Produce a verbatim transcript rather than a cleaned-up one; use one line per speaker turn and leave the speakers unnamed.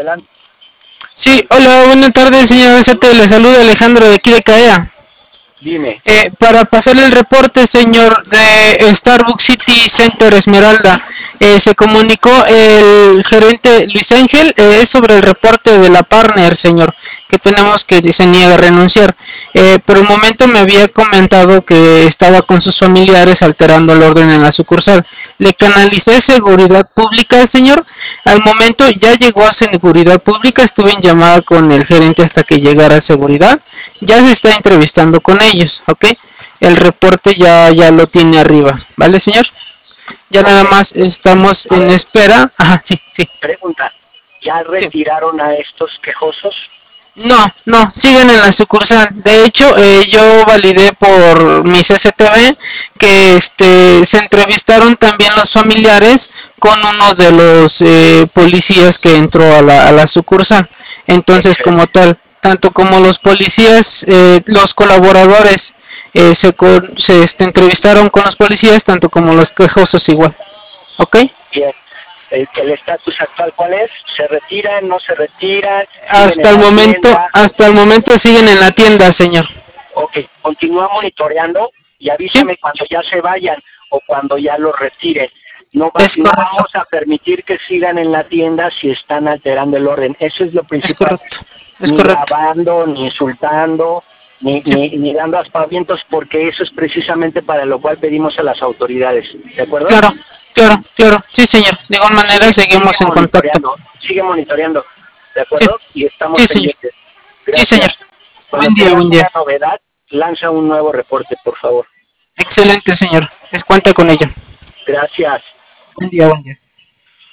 adelante.
Sí, hola, buenas tardes, señor B C T. Le saluda Alejandro de aquí de CAEA.
Dime.
Eh, para pasarle el reporte, señor, de Starbucks City Center Esmeralda, eh, se comunicó el gerente Luis Ángel, eh, es sobre el reporte de la partner, señor, que tenemos que se niega a renunciar. Eh, por el momento me había comentado que estaba con sus familiares alterando el orden en la sucursal. Le canalicé seguridad pública, señor. Al momento ya llegó a seguridad pública, estuve en llamada con el gerente hasta que llegara a seguridad. Ya se está entrevistando con ellos, ¿ok? El reporte ya, ya lo tiene arriba, ¿vale, señor? Ya okay. Nada más estamos a en ver, espera. Ajá, sí, sí.
Pregunta, ¿ya retiraron sí. a estos quejosos?
No, no, siguen en la sucursal. De hecho, eh, yo validé por mi C C T V que este se entrevistaron también los familiares con uno de los eh, policías que entró a la, a la sucursal. Entonces, okay. como tal, tanto como los policías, eh, los colaboradores eh, se, se este, entrevistaron con los policías, tanto como los quejosos igual. ¿Ok?
Bien. ¿El estatus actual cuál es? ¿Se retiran, no se retiran?
Hasta el momento, tienda? hasta el momento siguen en la tienda, señor.
Ok, continúa monitoreando y avísame ¿sí? cuando ya se vayan o cuando ya los retiren. No, va, no vamos a permitir que sigan en la tienda si están alterando el orden. Eso es lo principal.
Es correcto. Es
ni
correcto.
grabando, ni insultando, ni, sí. ni, ni dando aspavientos, porque eso es precisamente para lo cual pedimos a las autoridades. ¿De acuerdo?
Claro, claro, claro. Sí, señor. De igual manera sigue, seguimos sigue en contacto.
Sigue monitoreando. ¿De acuerdo? Sí. Y estamos
sí,
pendientes.
Gracias. Sí, señor.
Cuando
buen día, buen día.
Una novedad, lanza un nuevo reporte, por favor.
Excelente, señor. Les cuenta con ello.
Gracias.
Buen día, buen día.